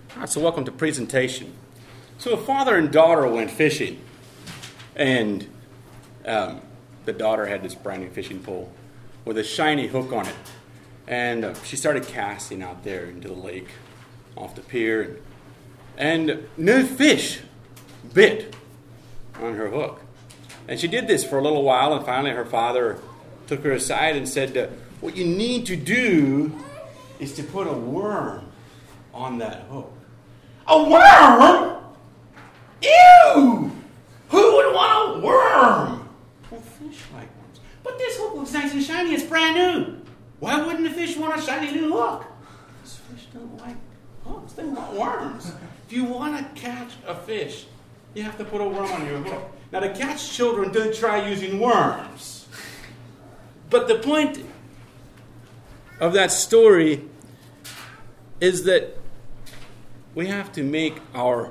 All right, so welcome to presentation. So a father and daughter went fishing, and the daughter had this brand new fishing pole with a shiny hook on it, and she started casting out there into the lake off the pier, and no fish bit on her hook. And she did this for a little while, and finally her father took her aside and said, what you need to do is to put a worm on that hook. A worm? Ew! Who would want a worm? Well, fish like worms. But this hook looks nice and shiny. It's brand new. Why wouldn't the fish want a shiny new hook? Because fish don't like hooks. They want worms. If you want to catch a fish, you have to put a worm on your hook. Now, to catch children, don't try using worms. But the point of that story is that we have to make our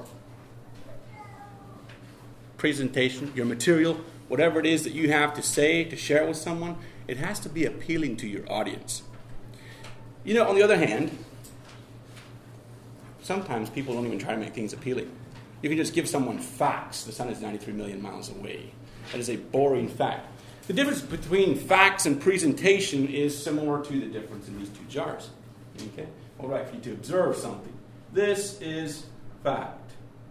presentation, your material, whatever it is that you have to say, to share with someone, it has to be appealing to your audience. You know, on the other hand, sometimes people don't even try to make things appealing. You can just give someone facts. The sun is 93 million miles away. That is a boring fact. The difference between facts and presentation is similar to the difference in these two jars. Okay? All right, for you to observe something. This is fact.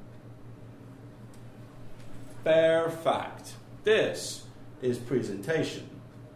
Fair fact. This is presentation.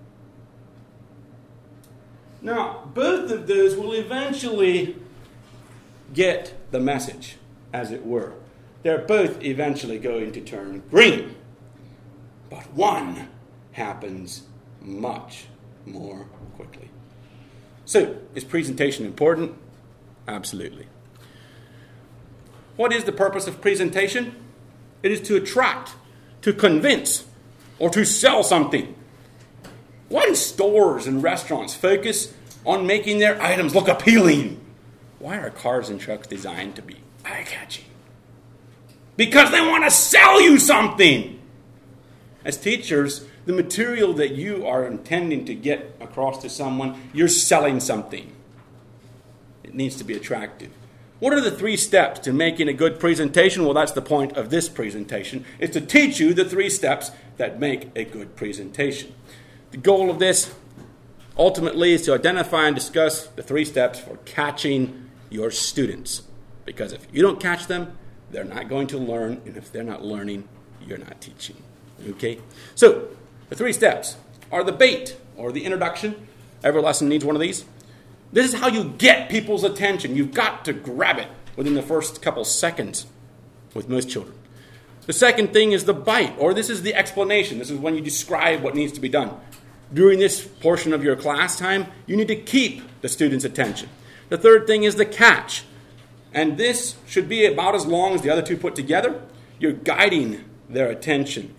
Now, both of those will eventually get the message, as it were. They're both eventually going to turn green. But one happens much more quickly. So, is presentation important? Absolutely. What is the purpose of presentation? It is to attract, to convince, or to sell something. Why do stores and restaurants focus on making their items look appealing? Why are cars and trucks designed to be eye-catching? Because they want to sell you something. As teachers, the material that you are intending to get across to someone, you're selling something. It needs to be attractive. What are the 3 steps to making a good presentation? Well, that's the point of this presentation, is to teach you the 3 steps that make a good presentation. The goal of this, ultimately, is to identify and discuss the 3 steps for catching your students. Because if you don't catch them, they're not going to learn, and if they're not learning, you're not teaching. Okay? So, the 3 steps are the bait, or the introduction. Every lesson needs one of these. This is how you get people's attention. You've got to grab it within the first couple seconds with most children. The second thing is the bite, or this is the explanation. This is when you describe what needs to be done. During this portion of your class time, you need to keep the student's attention. The third thing is the catch. And this should be about as long as the other 2 put together. You're guiding their attention.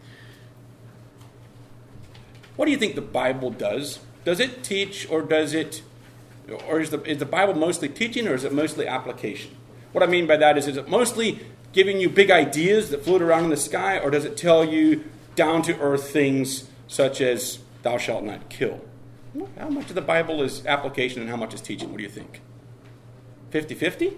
What do you think the Bible does? Does it teach, or is the Bible mostly teaching, or is it mostly application? What I mean by that is it mostly giving you big ideas that float around in the sky, or does it tell you down-to-earth things such as thou shalt not kill? How much of the Bible is application and how much is teaching? What do you think? 50-50?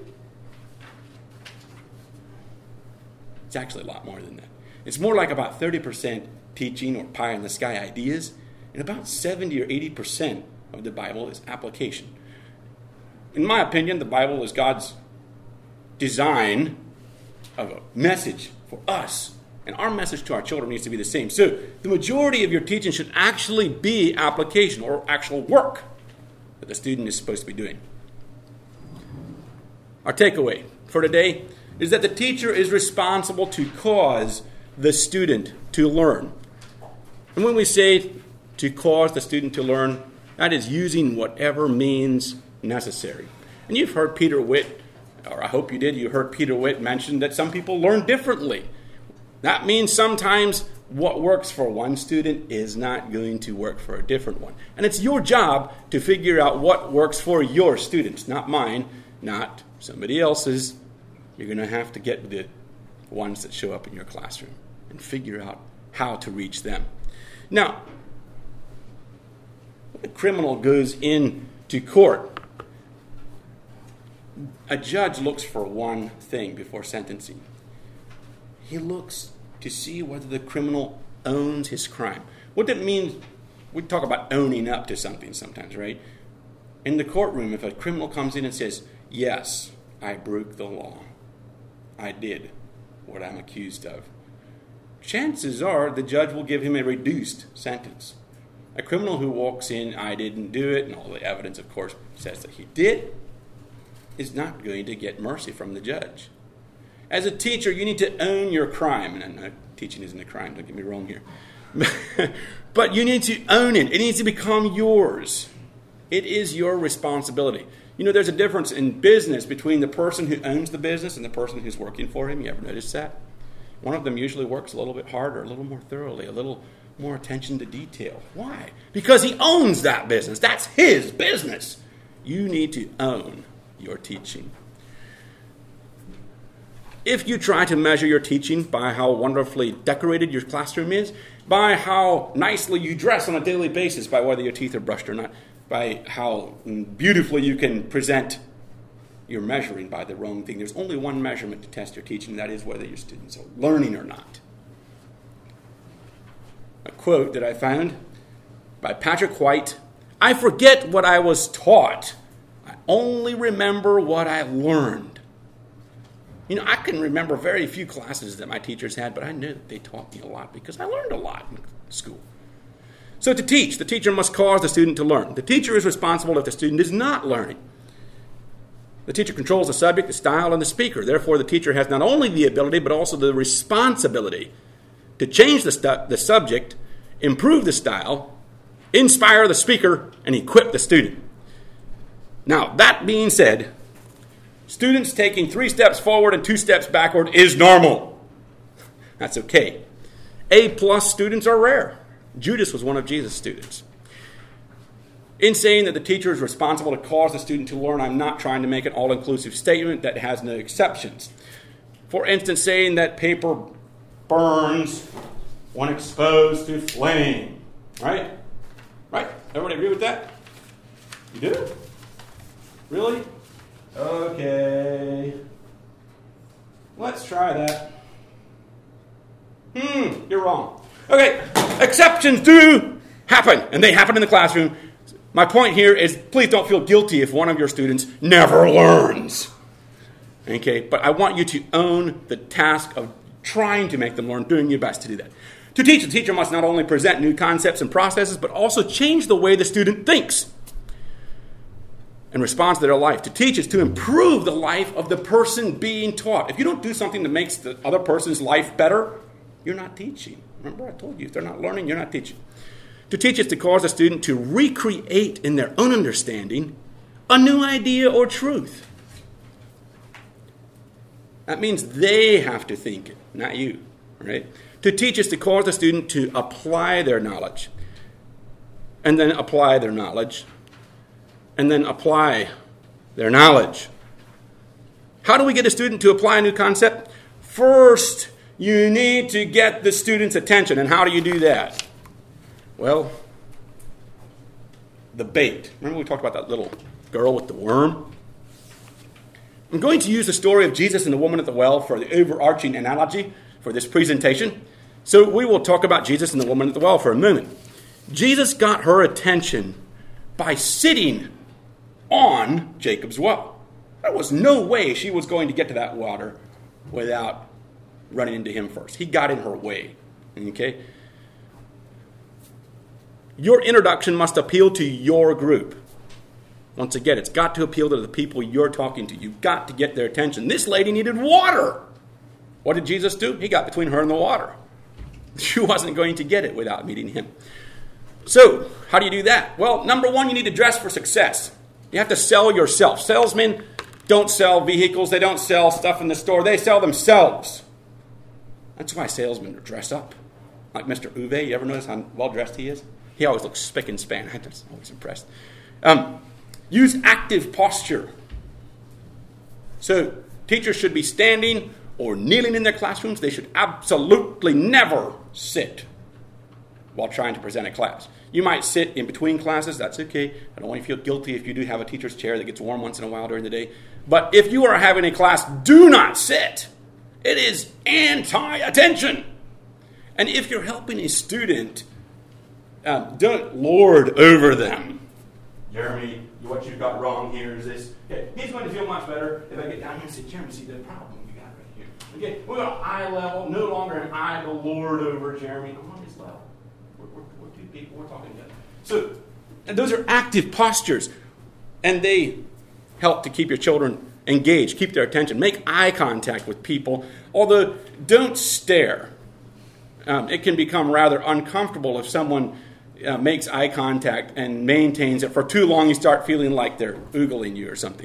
It's actually a lot more than that. It's more like about 30% teaching or pie-in-the-sky ideas, and about 70 or 80% of the Bible is application. In my opinion, the Bible is God's design of a message for us, and our message to our children needs to be the same. So the majority of your teaching should actually be application or actual work that the student is supposed to be doing. Our takeaway for today is that the teacher is responsible to cause the student to learn. And when we say to cause the student to learn, that is using whatever means necessary. And you've heard Peter Witt, or I hope you did, you heard Peter Witt mention that some people learn differently. That means sometimes what works for one student is not going to work for a different one. And it's your job to figure out what works for your students, not mine, not somebody else's. You're going to have to get the ones that show up in your classroom and figure out how to reach them. Now, when a criminal goes into court, A judge looks for one thing before sentencing. He looks to see whether the criminal owns his crime. What that means, we talk about owning up to something sometimes, right? In the courtroom, if a criminal comes in and says, yes, I broke the law, I did what I'm accused of, chances are the judge will give him a reduced sentence. A criminal who walks in, I didn't do it, and all the evidence, of course, says that he did, is not going to get mercy from the judge. As a teacher, you need to own your crime. And teaching isn't a crime, don't get me wrong here. But you need to own it. It needs to become yours. It is your responsibility. You know, there's a difference in business between the person who owns the business and the person who's working for him. You ever notice that? One of them usually works a little bit harder, a little more thoroughly, a little more attention to detail. Why? Because he owns that business. That's his business. You need to own your teaching. If you try to measure your teaching by how wonderfully decorated your classroom is, by how nicely you dress on a daily basis, by whether your teeth are brushed or not, by how beautifully you can present, you're measuring by the wrong thing. There's only one measurement to test your teaching, and that is whether your students are learning or not. A quote that I found by Patrick White, I forget what I was taught. I only remember what I learned. You know, I can remember very few classes that my teachers had, but I knew that they taught me a lot because I learned a lot in school. So to teach, the teacher must cause the student to learn. The teacher is responsible if the student is not learning. The teacher controls the subject, the style, and the speaker. Therefore, the teacher has not only the ability, but also the responsibility to change the subject, improve the style, inspire the speaker, and equip the student. Now, that being said, students taking 3 steps forward and 2 steps backward is normal. That's okay. A+ students are rare. Judas was one of Jesus' students. In saying that the teacher is responsible to cause the student to learn, I'm not trying to make an all-inclusive statement that has no exceptions. For instance, saying that paper burns when exposed to flame. Right? Right? Everybody agree with that? You do? Really? Okay. Let's try that. You're wrong. Okay, exceptions do happen, and they happen in the classroom. My point here is please don't feel guilty if one of your students never learns. Okay, but I want you to own the task of trying to make them learn, doing your best to do that. To teach, the teacher must not only present new concepts and processes, but also change the way the student thinks in response to their life. To teach is to improve the life of the person being taught. If you don't do something that makes the other person's life better, you're not teaching. Remember, I told you, if they're not learning, you're not teaching. To teach is to cause a student to recreate in their own understanding a new idea or truth. That means they have to think it, not you, right? To teach is to cause the student to apply their knowledge, and then apply their knowledge, and then apply their knowledge. How do we get a student to apply a new concept? First, you need to get the student's attention. And how do you do that? Well, the bait. Remember we talked about that little girl with the worm? I'm going to use the story of Jesus and the woman at the well for the overarching analogy for this presentation. So we will talk about Jesus and the woman at the well for a moment. Jesus got her attention by sitting on Jacob's well. There was no way she was going to get to that water without running into him first. He got in her way. Okay? Your introduction must appeal to your group. Once again, it's got to appeal to the people you're talking to. You've got to get their attention. This lady needed water. What did Jesus do? He got between her and the water. She wasn't going to get it without meeting him. So, how do you do that? Well, number one, you need to dress for success. You have to sell yourself. Salesmen don't sell vehicles. They don't sell stuff in the store. They sell themselves. That's why salesmen dress up. Like Mr. Uwe. You ever notice how well-dressed he is? He always looks spick and span. I'm always impressed. Use active posture. So, teachers should be standing or kneeling in their classrooms. They should absolutely never sit. while trying to present a class. You might sit in between classes. That's okay. I don't want you to feel guilty if you do have a teacher's chair that gets warm once in a while during the day. But if you are having a class, do not sit. It is anti-attention. And if you're helping a student, don't lord over them. Jeremy, what you've got wrong here is this. Okay, he's going to feel much better if I get down here and say, Jeremy, see the problem you got right here. Okay, we're on eye level. No longer am I the lord over Jeremy. I'm on his level. We're two people. We're talking together. So, and those are active postures. And they help to keep your children engaged, keep their attention. Make eye contact with people. Although, don't stare. It can become rather uncomfortable if someone makes eye contact and maintains it for too long. You start feeling like they're oogling you or something.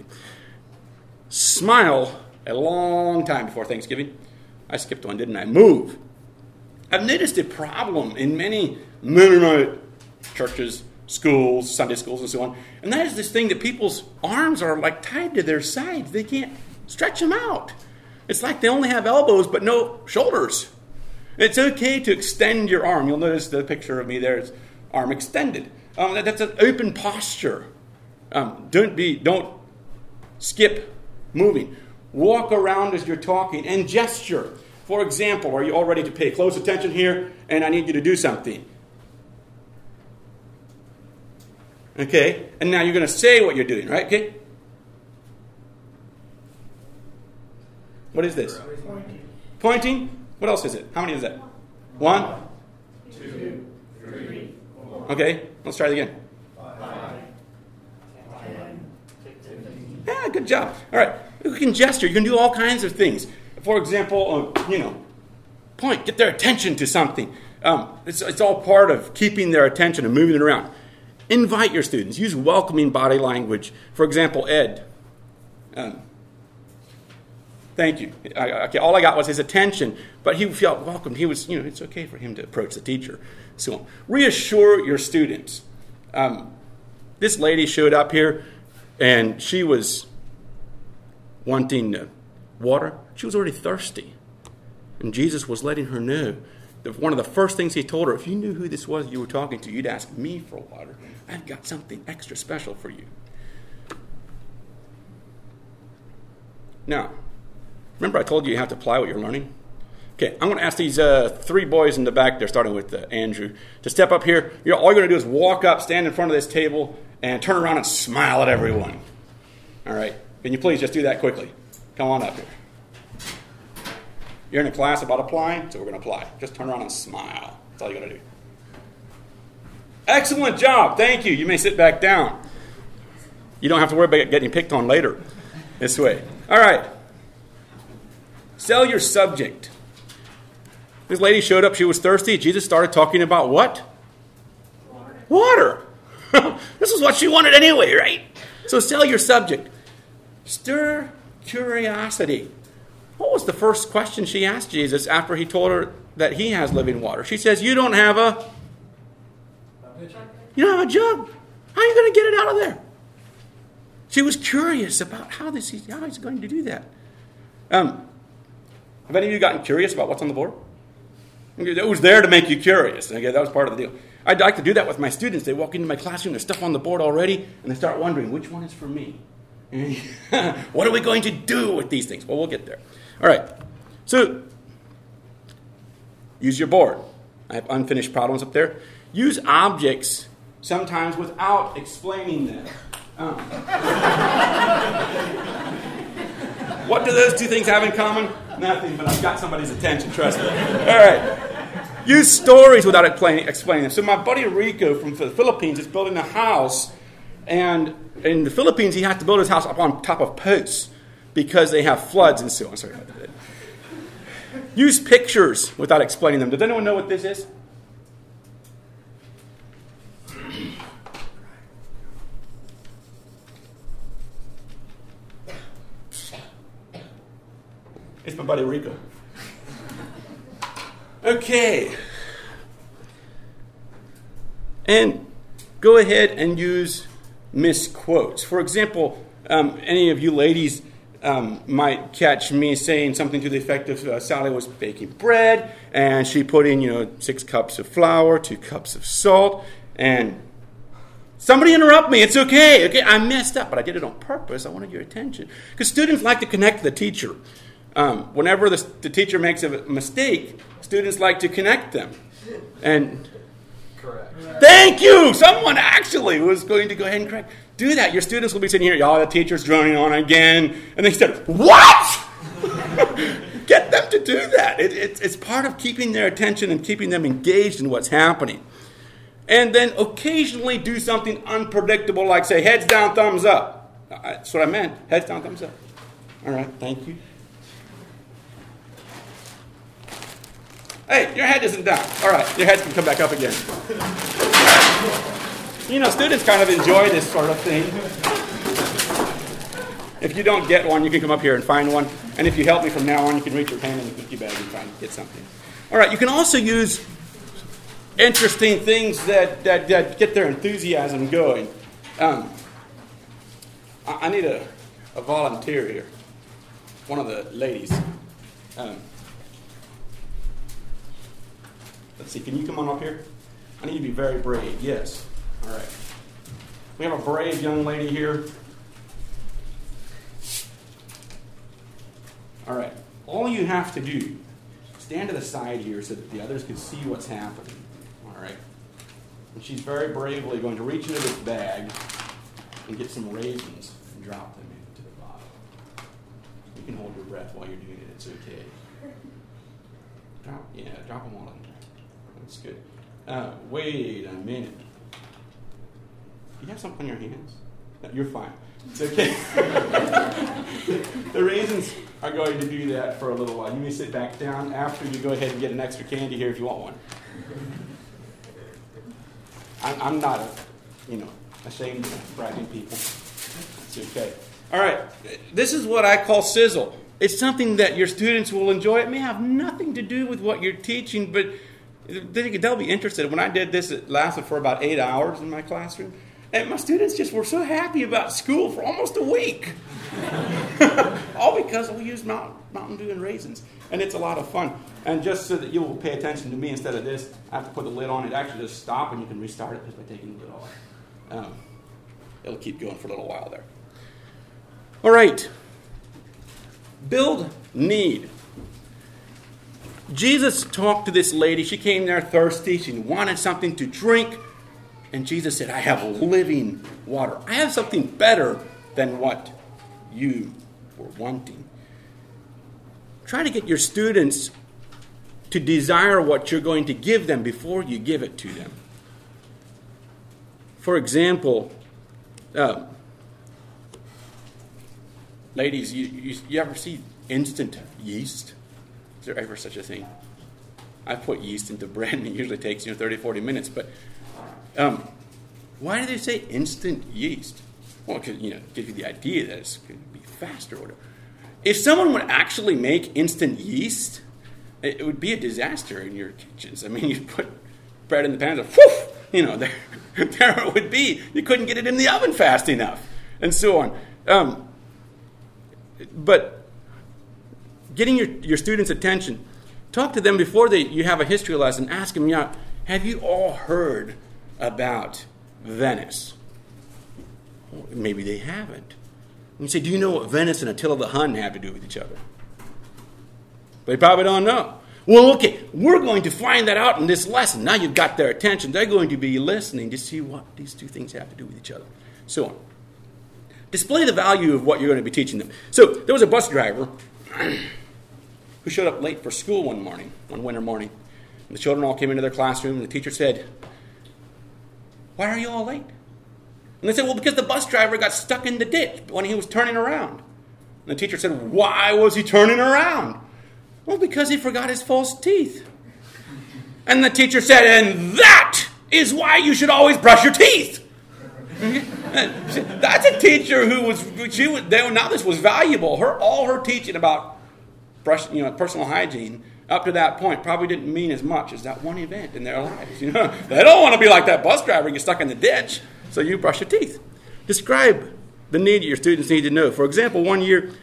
Smile a long time before Thanksgiving. I skipped one, didn't I? Move. I've noticed a problem in many Mennonite churches, schools, Sunday schools, and so on. And that is this thing that people's arms are like tied to their sides. They can't stretch them out. It's like they only have elbows but no shoulders. It's okay to extend your arm. You'll notice the picture of me there is arm extended. That's an open posture. Don't skip moving. Walk around as you're talking and gesture. For example, are you all ready to pay close attention here? And I need you to do something. Okay, and now you're going to say what you're doing, right? Okay. What is this? Pointing. What else is it? How many is that? 1, 2, 3, 4. Okay, let's try it again. 5, 10, 15. Yeah, good job. All right, you can gesture. You can do all kinds of things. For example, point. Get their attention to something. It's all part of keeping their attention and moving it around. Invite your students. Use welcoming body language. For example, Ed. Thank you. Okay, all I got was his attention, but he felt welcomed. He was, it's okay for him to approach the teacher. So reassure your students. This lady showed up here, and she was wanting water. She was already thirsty, and Jesus was letting her know that one of the first things he told her, if you knew who this was you were talking to, you'd ask me for water. I've got something extra special for you. Now, remember I told you have to apply what you're learning? Okay, I'm going to ask these 3 boys in the back there, starting with Andrew, to step up here. All you're going to do is walk up, stand in front of this table, and turn around and smile at everyone. All right? Can you please just do that quickly? Come on up here. You're in a class about applying, so we're going to apply. Just turn around and smile. That's all you're going to do. Excellent job. Thank you. You may sit back down. You don't have to worry about getting picked on later this way. All right. Sell your subject. This lady showed up. She was thirsty. Jesus started talking about what? Water. This is what she wanted anyway, right? So sell your subject. Stir curiosity. What was the first question she asked Jesus after he told her that he has living water? She says, you don't have a jug. How are you going to get it out of there? She was curious about how he's going to do that. Have any of you gotten curious about what's on the board? It was there to make you curious. Okay, that was part of the deal. I'd like to do that with my students. They walk into my classroom, there's stuff on the board already, and they start wondering, which one is for me? What are we going to do with these things? Well, we'll get there. All right. So, use your board. I have unfinished problems up there. Use objects sometimes without explaining them. What do those two things have in common? Nothing, but I've got somebody's attention, trust me. All right. Use stories without explaining them. So my buddy Rico from the Philippines is building a house, and in the Philippines he has to build his house up on top of posts because they have floods and so on. Sorry about that. Use pictures without explaining them. Does anyone know what this is? It's my buddy Rico. Okay. And go ahead and use misquotes. For example, any of you ladies might catch me saying something to the effect of Sally was baking bread, and she put in, 6 cups of flour, 2 cups of salt, and somebody interrupt me. It's okay. Okay, I messed up, but I did it on purpose. I wanted your attention. Because students like to connect to the teacher. Whenever the teacher makes a mistake, students like to connect them. And correct. Thank you. Someone actually was going to go ahead and correct. Do that. Your students will be sitting here, the teacher's droning on again. And they said, what? Get them to do that. It's part of keeping their attention and keeping them engaged in what's happening. And then occasionally do something unpredictable like say, heads down, thumbs up. That's what I meant. Heads down, thumbs up. All right, thank you. Hey, your head isn't down. All right, your head can come back up again. Students kind of enjoy this sort of thing. If you don't get one, you can come up here and find one. And if you help me from now on, you can reach your hand in the cookie bag and try and get something. All right, you can also use interesting things that get their enthusiasm going. I need a volunteer here. One of the ladies. Let's see, can you come on up here? I need you to be very brave. Yes. All right. We have a brave young lady here. All right. All you have to do, stand to the side here so that the others can see what's happening. All right. And she's very bravely going to reach into this bag and get some raisins and drop them into the bottle. You can hold your breath while you're doing it. It's okay. Drop them all in there. That's good. Wait a minute. Do you have something on your hands? No, you're fine. It's okay. The raisins are going to do that for a little while. You may sit back down after you go ahead and get an extra candy here if you want one. I'm not, ashamed of bragging people. It's okay. All right. This is what I call sizzle. It's something that your students will enjoy. It may have nothing to do with what you're teaching, but they'll be interested. When I did this, it lasted for about 8 hours in my classroom. And my students just were so happy about school for almost a week. All because we used Mountain Dew and raisins. And it's a lot of fun. And just so that you will pay attention to me instead of this, I have to put the lid on. It actually just stop and you can restart it just by taking the lid off. It'll keep going for a little while there. All right. Build need. Jesus talked to this lady. She came there thirsty. She wanted something to drink. And Jesus said, I have living water. I have something better than what you were wanting. Try to get your students to desire what you're going to give them before you give it to them. For example, ladies, you ever see instant yeast? Is there ever such a thing? I put yeast into bread and it usually takes 30, 40 minutes, but why do they say instant yeast? Well, because, give you the idea that it's going to be faster or whatever. If someone would actually make instant yeast, it would be a disaster in your kitchens. I mean, you'd put bread in the pan and whoosh, there it would be. You couldn't get it in the oven fast enough, and so on. But getting your students' attention, talk to them before you have a history lesson. Ask them, have you all heard about Venice? Well, maybe they haven't. You say, do you know what Venice and Attila the Hun have to do with each other? They probably don't know. Well, okay, we're going to find that out in this lesson. Now you've got their attention. They're going to be listening to see what these two things have to do with each other. So on. Display the value of what you're going to be teaching them. So there was a bus driver who showed up late for school one winter morning. And the children all came into their classroom, and the teacher said, why are you all late? And they said, well, because the bus driver got stuck in the ditch when he was turning around. And the teacher said, why was he turning around? Well, because he forgot his false teeth. And the teacher said, and that is why you should always brush your teeth. That's a teacher now this was valuable. All her teaching about personal hygiene up to that point probably didn't mean as much as that one event in their lives. They don't want to be like that bus driver and get stuck in the ditch. So you brush your teeth. Describe the need your students need to know. For example, one year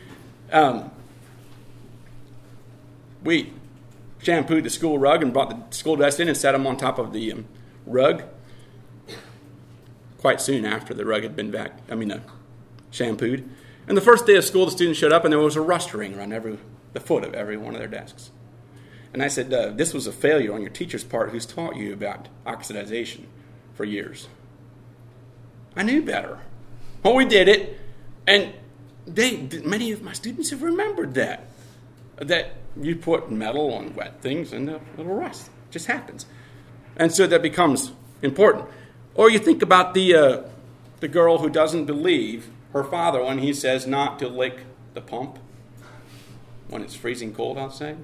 We shampooed the school rug and brought the school desk in and set them on top of the rug. Quite soon after the rug had been shampooed. And the first day of school, the students showed up and there was a rust ring around the foot of every one of their desks. And I said, this was a failure on your teacher's part who's taught you about oxidization for years. I knew better. Well, we did it, and many of my students have remembered that you put metal on wet things and it'll rust. It just happens. And so that becomes important. Or you think about the girl who doesn't believe her father when he says not to lick the pump when it's freezing cold outside.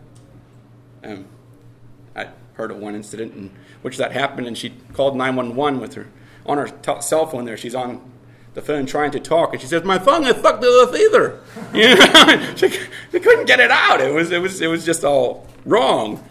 I heard of one incident in which that happened, and she called 911 with her on her cell phone. There, she's on the phone trying to talk, and she says, "My phone is fucked with a fever." You know, she couldn't get it out. It was just all wrong.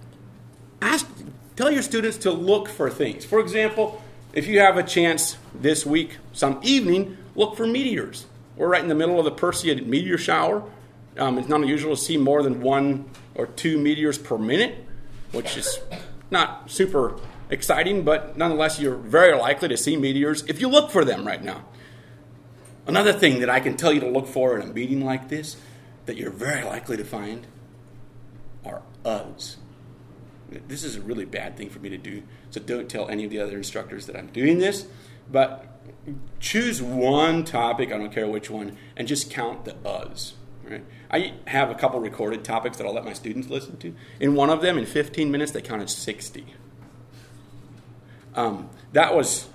Tell your students to look for things. For example, if you have a chance this week, some evening, look for meteors. We're right in the middle of the Perseid meteor shower. It's not unusual to see more than 1 or 2 meteors per minute, which is not super exciting, but nonetheless, you're very likely to see meteors if you look for them right now. Another thing that I can tell you to look for in a meeting like this that you're very likely to find are UZs. This is a really bad thing for me to do, so don't tell any of the other instructors that I'm doing this, but choose one topic, I don't care which one, and just count the UZs. Right? I have a couple recorded topics that I'll let my students listen to. In one of them, in 15 minutes, they counted 60. That was,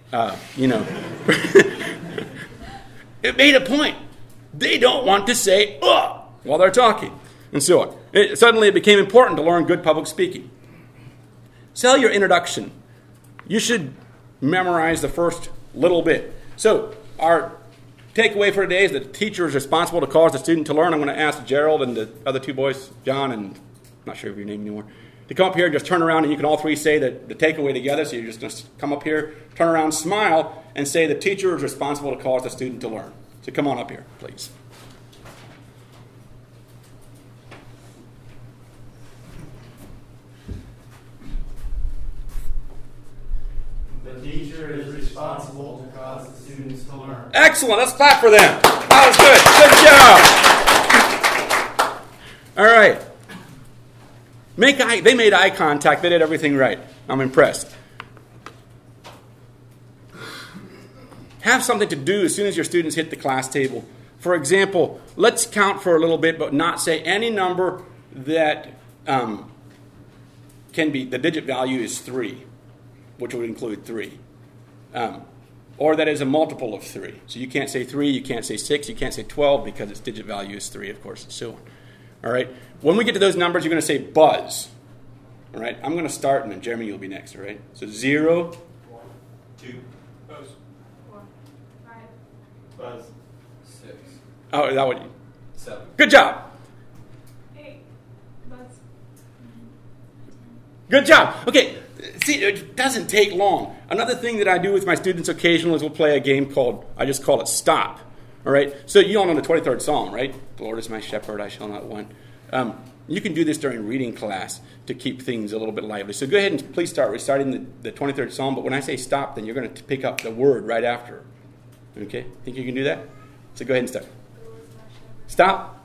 it made a point. They don't want to say, ugh, while they're talking, and so on. Suddenly it became important to learn good public speaking. Sell your introduction. You should memorize the first little bit. So, our takeaway for today is that the teacher is responsible to cause the student to learn. I'm going to ask Gerald and the other 2 boys, John and I'm not sure of your name anymore, to come up here and just turn around, and you can all 3 say the takeaway together. So you're just going to come up here, turn around, smile, and say the teacher is responsible to cause the student to learn. So come on up here, please. The teacher is responsible to cause the students to learn. Excellent. Let's clap for them. That was good. Good job. All right. They made eye contact. They did everything right. I'm impressed. Have something to do as soon as your students hit the class table. For example, let's count for a little bit, but not say any number that can be, the digit value is 3, which would include 3. Or that is a multiple of 3. So you can't say 3, you can't say 6, you can't say 12 because its digit value is 3, of course, and so on. All right? When we get to those numbers, you're going to say buzz. All right? I'm going to start, and then Jeremy, you'll be next, all right? So 0. 1, 2. Buzz. 4, 5. Buzz. 6. Oh, that would. 7. Good job. 8. Buzz. Good job. Okay. See, it doesn't take long. Another thing that I do with my students occasionally is we'll play a game I just call it Stop. All right? So you all know the 23rd Psalm, right? The Lord is my shepherd, I shall not want. You can do this during reading class to keep things a little bit lively. So go ahead and please start reciting the 23rd Psalm. But when I say stop, then you're going to pick up the word right after. Okay? Think you can do that? So go ahead and start. Stop.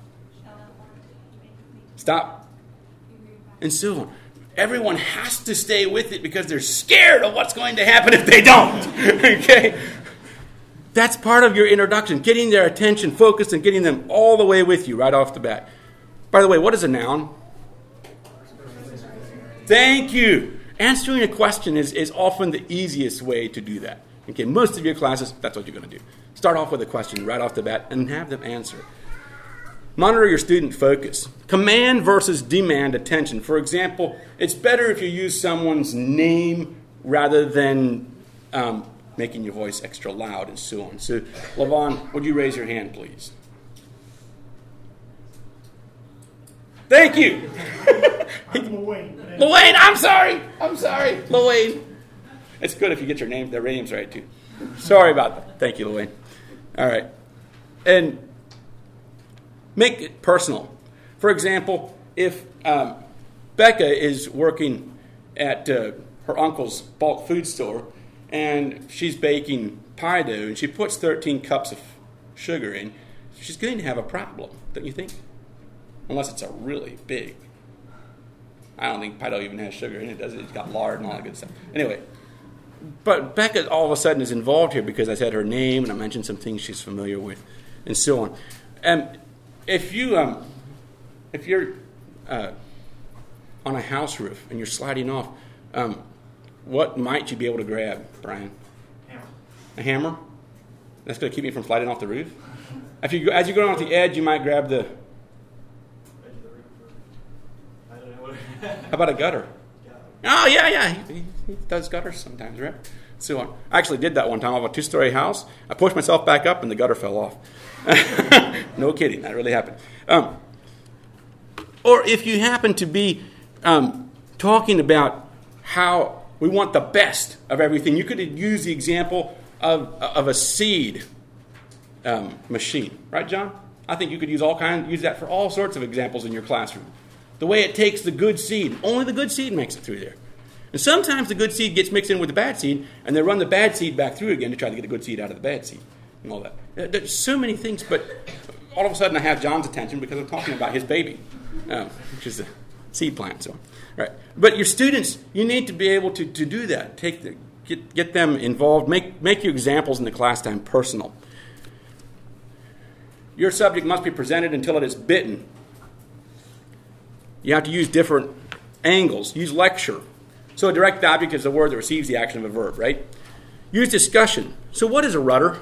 Stop. And so on. Everyone has to stay with it because they're scared of what's going to happen if they don't. Okay? That's part of your introduction, getting their attention focused and getting them all the way with you right off the bat. By the way, what is a noun? Thank you. Answering a question is often the easiest way to do that. Okay, most of your classes, that's what you're going to do. Start off with a question right off the bat and have them answer. Monitor your student focus. Command versus demand attention. For example, it's better if you use someone's name rather than making your voice extra loud and so on. So, Levon, would you raise your hand, please? Thank you. I'm Lewayne. Lewayne, I'm sorry. Lewayne. It's good if you get their names right, too. Sorry about that. Thank you, Lewayne. All right. And Make it personal. For example, if Becca is working at her uncle's bulk food store and she's baking pie dough and she puts 13 cups of sugar in, she's going to have a problem, don't you think? Unless it's a really big. I don't think pie dough even has sugar in it, does it? It's got lard and all that good stuff. Anyway, but Becca all of a sudden is involved here because I said her name and I mentioned some things she's familiar with and so on. And if you're on a house roof and you're sliding off, what might you be able to grab, Brian? Hammer. A hammer? That's going to keep me from sliding off the roof? As you go off the edge, you might grab the... Edge of the roof. I don't know what. How about a gutter? Oh, yeah. He does gutters sometimes, right? So I actually did that one time off a 2-story house. I pushed myself back up and the gutter fell off. No kidding, that really happened. Or if you happen to be talking about how we want the best of everything, you could use the example of a seed machine, right, John? I think you could use that for all sorts of examples in your classroom. The way it takes the good seed, only the good seed makes it through there. And sometimes the good seed gets mixed in with the bad seed, and they run the bad seed back through again to try to get the good seed out of the bad seed and all that. There's so many things, but all of a sudden I have John's attention because I'm talking about his baby, which is a seed plant. So, right. But your students, you need to be able to do that. Get them involved. Make your examples in the class time personal. Your subject must be presented until it is bitten. You have to use different angles. Use lecture. So a direct object is a word that receives the action of a verb, right? Use discussion. So what is a rudder?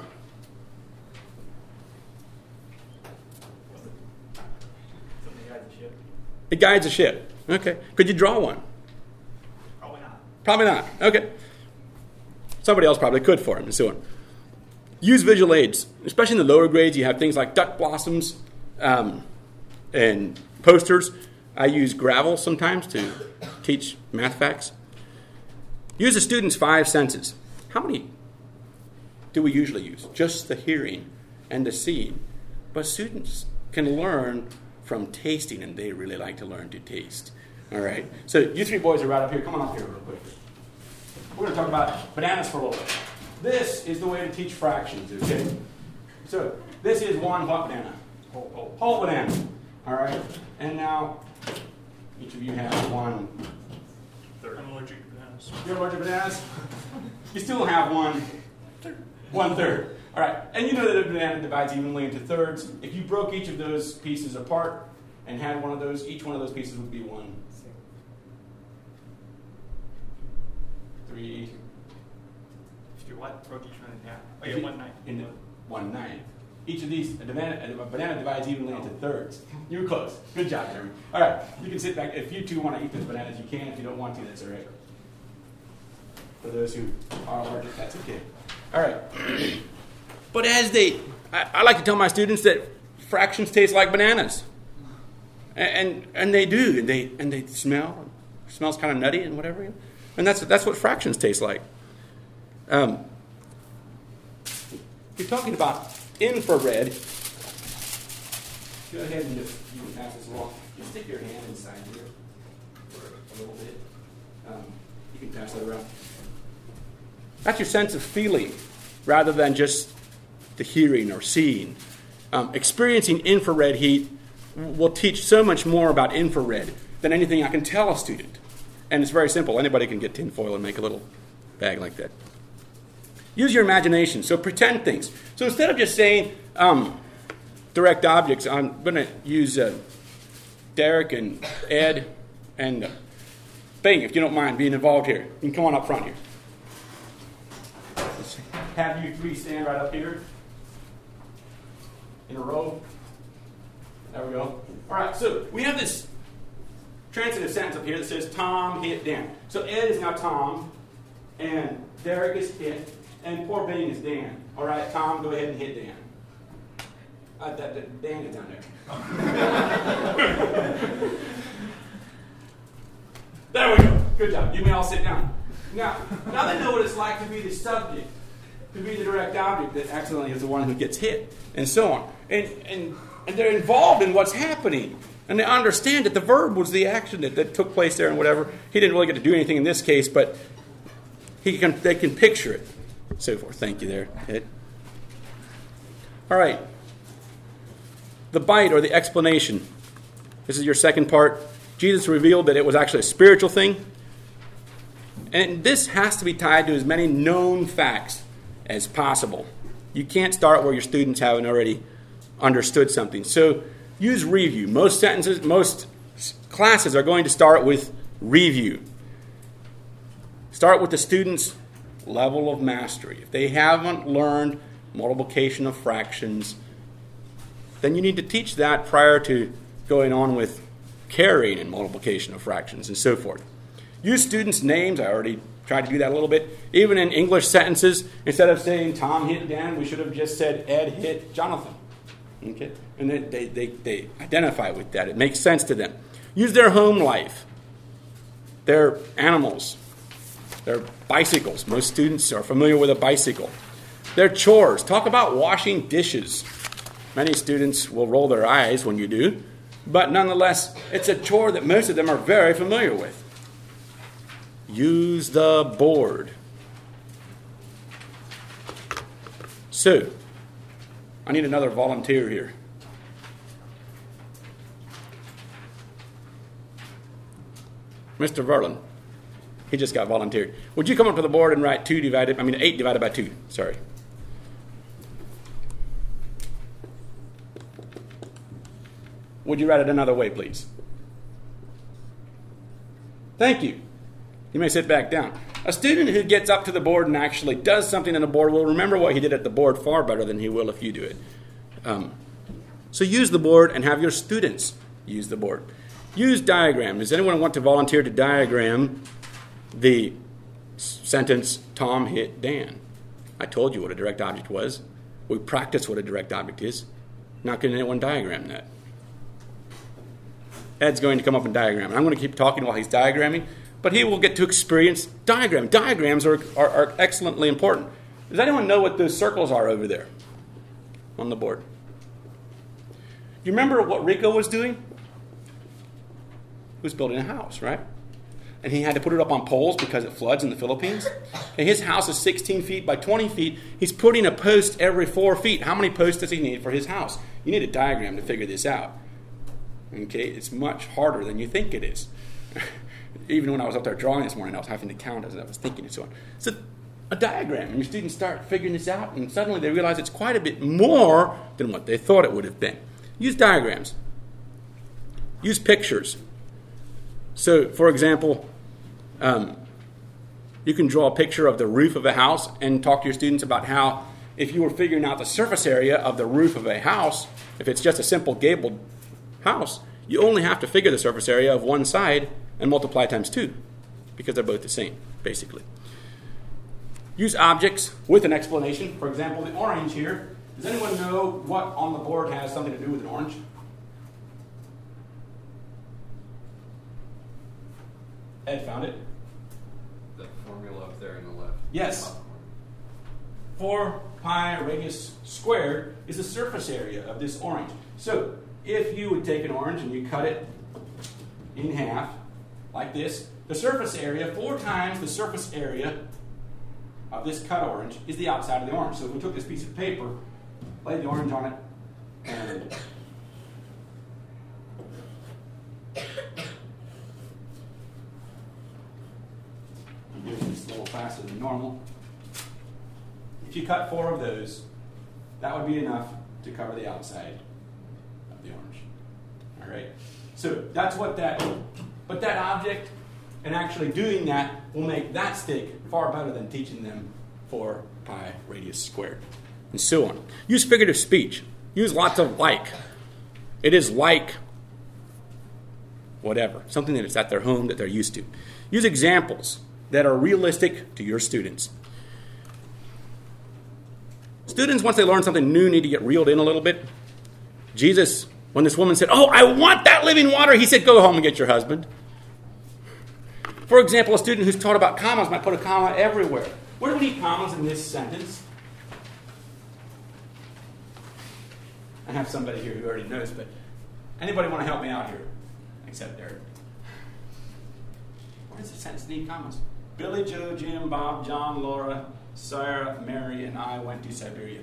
Something guides the ship. It guides a ship. Okay. Could you draw one? Probably not. Probably not. Okay. Somebody else probably could for him and so on. Use visual aids. Especially in the lower grades, you have things like duck blossoms and posters. I use gravel sometimes to teach math facts. Use the student's 5 senses. How many do we usually use? Just the hearing and the seeing. But students can learn from tasting, and they really like to learn to taste. All right? So you 3 boys are right up here. Come on up here real quick. We're going to talk about bananas for a little bit. This is the way to teach fractions, okay? So this is one what banana? Whole banana. All right? And now each of you have 1 third. I'm allergic to bananas. You're allergic to bananas? You still have 1 third. All right. And you know that a banana divides evenly into thirds. If you broke each of those pieces apart and had one of those, each one of those pieces would be 1. 3. If you what? Broke each one in half. Oh, yeah, 1/9. 1/9. Each of these, a banana divides evenly into thirds. You were close. Good job, Jeremy. All right, you can sit back. If you 2 want to eat those bananas, you can. If you don't want to, that's all right. For those who are allergic, that's okay. All right. But I like to tell my students that fractions taste like bananas, and they do, and they smell. It smells kind of nutty and whatever, and that's what fractions taste like. You're talking about infrared. Go ahead and you can pass this along. Just stick your hand inside here for a little bit. You can pass that around. That's your sense of feeling rather than just the hearing or seeing. Experiencing infrared heat will teach so much more about infrared than anything I can tell a student. And it's very simple. Anybody can get tinfoil and make a little bag like that. Use your imagination. So pretend things. So instead of just saying direct objects, I'm going to use Derek and Ed and Bing, if you don't mind being involved here. You can come on up front here. Let's have you 3 stand right up here in a row. There we go. All right, so we have this transitive sentence up here that says Tom hit Dan. So Ed is now Tom, and Derek is hit, and poor Bing is Dan. All right, Tom, go ahead and hit Dan. Dan is down there. There we go. Good job. You may all sit down. Now they know what it's like to be the subject to be the direct object that accidentally is the one who gets hit, and so on. And they're involved in what's happening. And they understand that the verb was the action that took place there and whatever. He didn't really get to do anything in this case, but they can picture it. So forth. Thank you there, Ed. All right. The bite or the explanation. This is your second part. Jesus revealed that it was actually a spiritual thing. And this has to be tied to as many known facts as possible. You can't start where your students haven't already understood something. So use review. Most classes are going to start with review. Start with the student's level of mastery. If they haven't learned multiplication of fractions, then you need to teach that prior to going on with carrying and multiplication of fractions and so forth. Use students' names. I already tried to do that a little bit. Even in English sentences, instead of saying Tom hit Dan, we should have just said Ed hit Jonathan. Okay? And they identify with that. It makes sense to them. Use their home life, their animals, their bicycles. Most students are familiar with a bicycle. Their chores. Talk about washing dishes. Many students will roll their eyes when you do, but nonetheless, it's a chore that most of them are very familiar with. Use the board. So, I need another volunteer here. Mr. Verlin. He just got volunteered. Would you come up to the board and write 8 divided by 2. Sorry. Would you write it another way, please? Thank you. You may sit back down. A student who gets up to the board and actually does something on the board will remember what he did at the board far better than he will if you do it. So use the board and have your students use the board. Use diagram. Does anyone want to volunteer to diagram the sentence, Tom hit Dan? I told you what a direct object was. We practiced what a direct object is. Not going to anyone diagram that. Ed's going to come up and diagram. And I'm going to keep talking while he's diagramming, but he will get to experience diagram. Diagrams are excellently important. Does anyone know what those circles are over there on the board? Do you remember what Rico was doing? He was building a house, right? And he had to put it up on poles because it floods in the Philippines. And his house is 16 feet by 20 feet. He's putting a post every 4 feet. How many posts does he need for his house? You need a diagram to figure this out. Okay, it's much harder than you think it is. Even when I was up there drawing this morning, I was having to count as I was thinking and so on. So a diagram, and your students start figuring this out, and suddenly they realize it's quite a bit more than what they thought it would have been. Use diagrams. Use pictures. So, for example, you can draw a picture of the roof of a house and talk to your students about how if you were figuring out the surface area of the roof of a house, if it's just a simple gabled house, you only have to figure the surface area of one side and multiply times 2 because they're both the same, basically. Use objects with an explanation. For example, the orange here. Does anyone know what on the board has something to do with an orange? Ed found it. The formula up there in the left. Yes. 4 pi radius squared is the surface area of this orange. So, if you would take an orange and you cut it in half, like this, the surface area, 4 times the surface area of this cut orange is the outside of the orange. So if we took this piece of paper, laid the orange on it, and do this a little faster than normal. If you cut 4 of those, that would be enough to cover the outside of the orange. All right? So that's what but that object and actually doing that will make that stick far better than teaching them 4 pi radius squared. And so on. Use figurative speech. Use lots of like. It is like whatever. Something that is at their home that they're used to. Use examples that are realistic to your students. Students, once they learn something new, need to get reeled in a little bit. Jesus, when this woman said, "Oh, I want that living water," he said, "Go home and get your husband." For example, a student who's taught about commas might put a comma everywhere. Where do we need commas in this sentence? I have somebody here who already knows, but anybody want to help me out here? Except Derek. Where does the sentence need commas? Billy, Joe, Jim, Bob, John, Laura, Sarah, Mary, and I went to Siberia.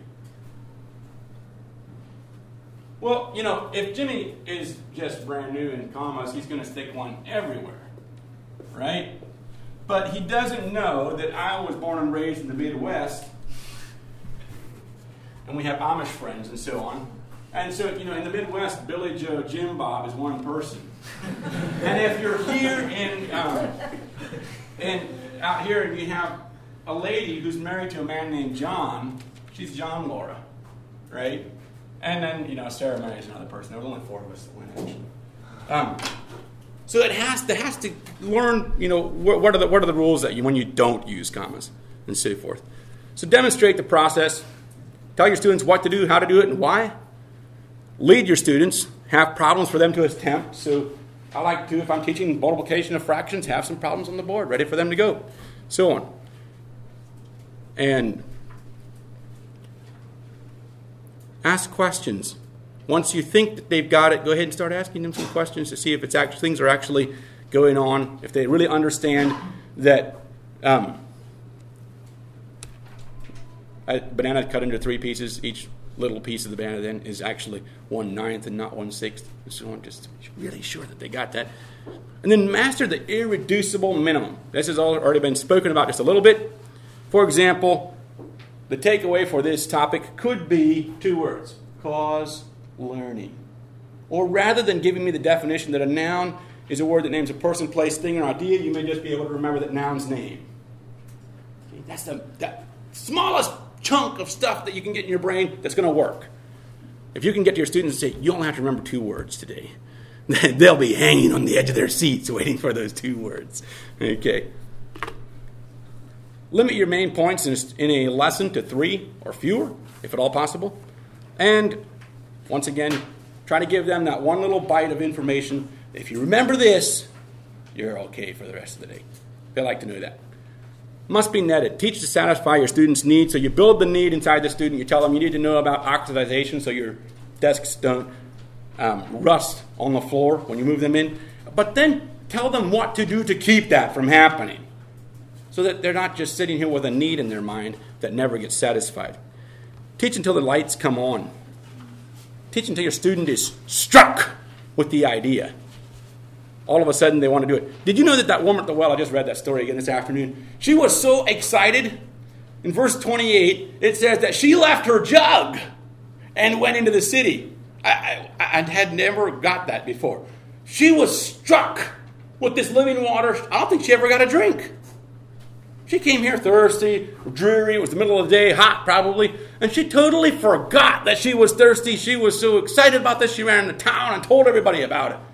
Well, if Jimmy is just brand new in commas, he's going to stick one everywhere, right? But he doesn't know that I was born and raised in the Midwest, and we have Amish friends and so on. And so, in the Midwest, Billy, Joe, Jim, Bob is one person. And if you're here out here and you have a lady who's married to a man named John, she's John Laura, right? And then, Sarah marries another person. There was only 4 of us that went, actually. So it has to learn, what are the rules that when you don't use commas and so forth. So demonstrate the process. Tell your students what to do, how to do it, and why. Lead your students. Have problems for them to attempt. So I like to, if I'm teaching multiplication of fractions, have some problems on the board ready for them to go. So on. And ask questions. Once you think that they've got it, go ahead and start asking them some questions to see if things are actually going on, if they really understand that a banana cut into 3 pieces, each little piece of the banana then is actually 1/9 and not 1/6, and so on, just to be really sure that they got that. And then master the irreducible minimum. This has already been spoken about just a little bit. For example, the takeaway for this topic could be 2 words: cause learning. Or rather than giving me the definition that a noun is a word that names a person, place, thing, or idea, you may just be able to remember that noun's name. Okay, that's the smallest chunk of stuff that you can get in your brain that's going to work. If you can get to your students and say, you only have to remember 2 words today, they'll be hanging on the edge of their seats waiting for those 2 words. Okay. Limit your main points in a lesson to 3 or fewer, if at all possible. And once again, try to give them that one little bite of information. If you remember this, you're okay for the rest of the day. They like to know that. Must be netted. Teach to satisfy your students' needs. So you build the need inside the student. You tell them you need to know about oxidization so your desks don't rust on the floor when you move them in. But then tell them what to do to keep that from happening, so that they're not just sitting here with a need in their mind that never gets satisfied. Teach until the lights come on. Teach until your student is struck with the idea. All of a sudden they want to do it. Did you know that woman at the well, I just read that story again this afternoon, she was so excited. In verse 28, it says that she left her jug and went into the city. I had never got that before. She was struck with this living water. I don't think she ever got a drink. She came here thirsty, dreary, it was the middle of the day, hot probably, and she totally forgot that she was thirsty. She was so excited about this, she ran into town and told everybody about it.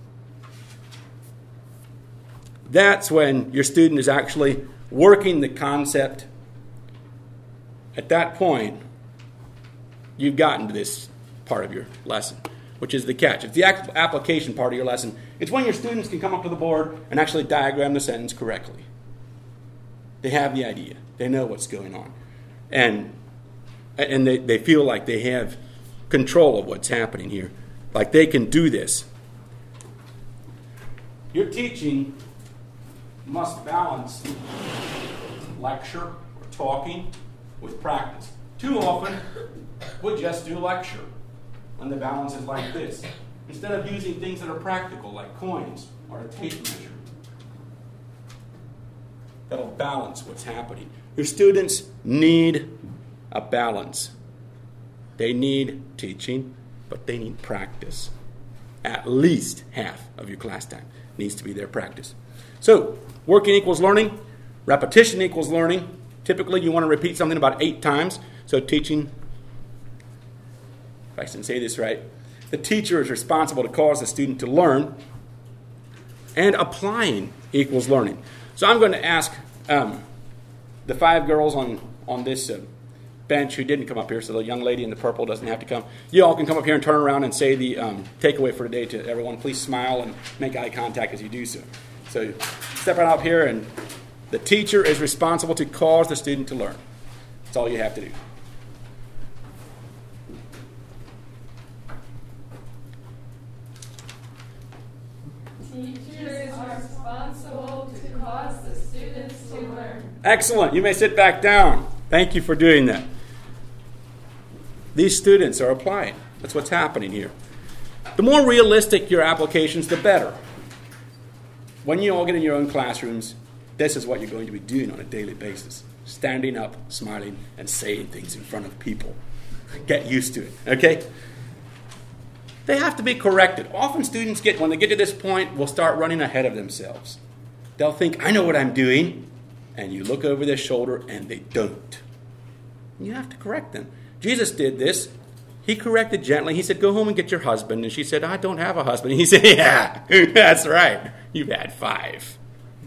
That's when your student is actually working the concept. At that point, you've gotten to this part of your lesson, which is the catch. It's the application part of your lesson. It's when your students can come up to the board and actually diagram the sentence correctly. They have the idea. They know what's going on. And they feel like they have control of what's happening here. Like they can do this. Your teaching must balance lecture or talking with practice. Too often, we just do lecture when the balance is like this, instead of using things that are practical, like coins or a tape measure. That'll balance what's happening. Your students need a balance. They need teaching, but they need practice. At least half of your class time needs to be their practice. So, working equals learning. Repetition equals learning. Typically, you want to repeat something about 8 times. So teaching, if I can say this right, the teacher is responsible to cause the student to learn. And applying equals learning. So I'm going to ask the 5 girls on this bench who didn't come up here, so the young lady in the purple doesn't have to come. You all can come up here and turn around and say the takeaway for today to everyone. Please smile and make eye contact as you do so. So step right up here, and the teacher is responsible to cause the student to learn. That's all you have to do. Excellent. You may sit back down. Thank you for doing that. These students are applying. That's what's happening here. The more realistic your applications, the better. When you all get in your own classrooms, this is what you're going to be doing on a daily basis. Standing up, smiling, and saying things in front of people. Get used to it, okay? They have to be corrected. Often students when they get to this point, will start running ahead of themselves. They'll think, I know what I'm doing. And you look over their shoulder and they don't. You have to correct them. Jesus did this. He corrected gently. He said, go home and get your husband. And she said, I don't have a husband. And he said, yeah, that's right. You've had 5.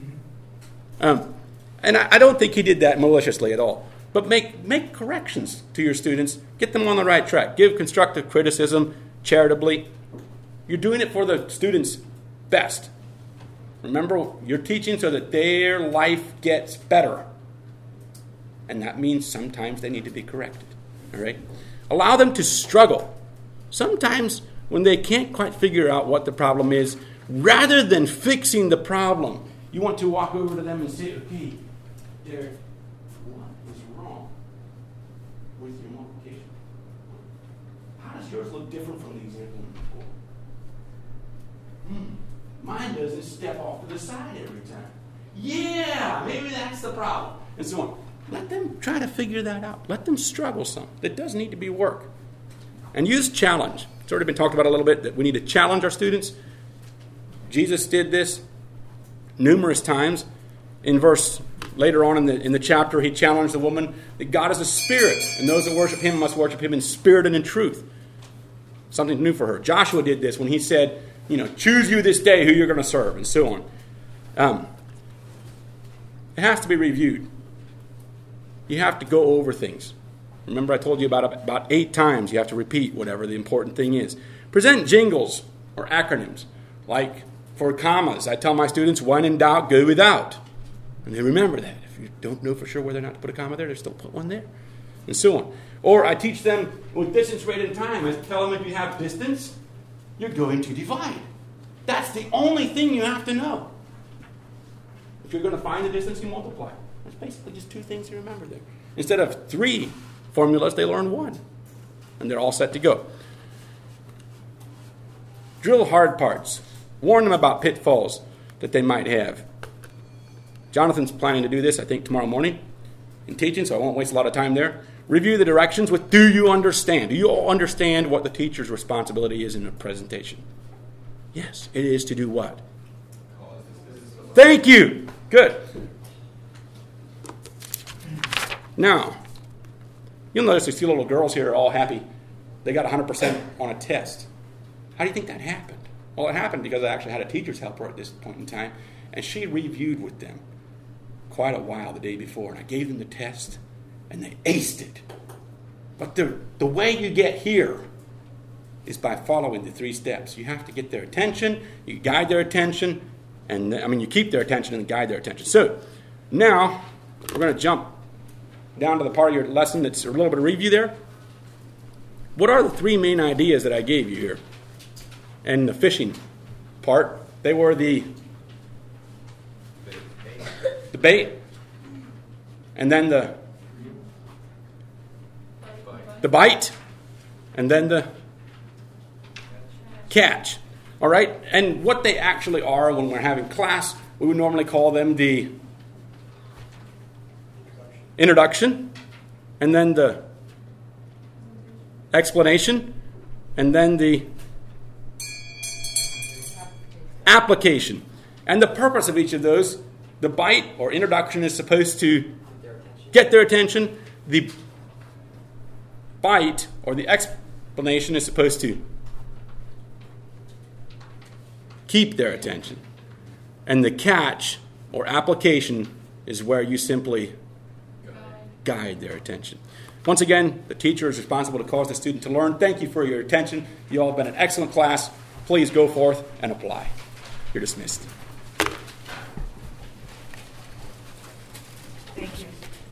And I don't think he did that maliciously at all. But make corrections to your students. Get them on the right track. Give constructive criticism charitably. You're doing it for the students' best. Remember, you're teaching so that their life gets better. And that means sometimes they need to be corrected. All right? Allow them to struggle. Sometimes when they can't quite figure out what the problem is, rather than fixing the problem, you want to walk over to them and say, okay, Derek, what is wrong with your multiplication? How does yours look different from the example before? Mine doesn't step off to the side every time. Yeah, maybe that's the problem. And so on. Let them try to figure that out. Let them struggle some. That does need to be work. And use challenge. It's already been talked about a little bit that we need to challenge our students. Jesus did this numerous times. In verse later on in the chapter, he challenged the woman that God is a spirit, and those that worship him must worship him in spirit and in truth. Something new for her. Joshua did this when he said, choose you this day who you're going to serve, and so on. It has to be reviewed. You have to go over things. Remember I told you about 8 times you have to repeat whatever the important thing is. Present jingles or acronyms. Like for commas, I tell my students, when in doubt, go without. And they remember that. If you don't know for sure whether or not to put a comma there, they still put one there. And so on. Or I teach them with distance, rate, and time. I tell them if you have distance, you're going to divide. That's the only thing you have to know. If you're going to find the distance, you multiply. That's basically just 2 things you remember there. Instead of 3 formulas, they learn 1. And they're all set to go. Drill hard parts. Warn them about pitfalls that they might have. Jonathan's planning to do this, I think, tomorrow morning in teaching, so I won't waste a lot of time there. Review the directions with, do you understand? Do you all understand what the teacher's responsibility is in a presentation? Yes, it is to do what? Thank you. Good. Now, you'll notice these 2 little girls here are all happy. They got 100% on a test. How do you think that happened? Well, it happened because I actually had a teacher's helper at this point in time, and she reviewed with them quite a while the day before, and I gave them the test, and they aced it. But the way you get here is by following the 3 steps. You have to get their attention, you guide their attention, and you keep their attention and guide their attention. So, now, we're going to jump down to the part of your lesson that's a little bit of review there. What are the 3 main ideas that I gave you here? And the fishing part, they were the bait, and then the bite, and then the catch. All right? And what they actually are when we're having class, we would normally call them the introduction, and then the explanation, and then the application. And the purpose of each of those, the bite or introduction is supposed to get their attention. The bite or the explanation is supposed to keep their attention. And the catch or application is where you simply guide their attention. Once again, the teacher is responsible to cause the student to learn. Thank you for your attention. You all have been an excellent class. Please go forth and apply. You're dismissed.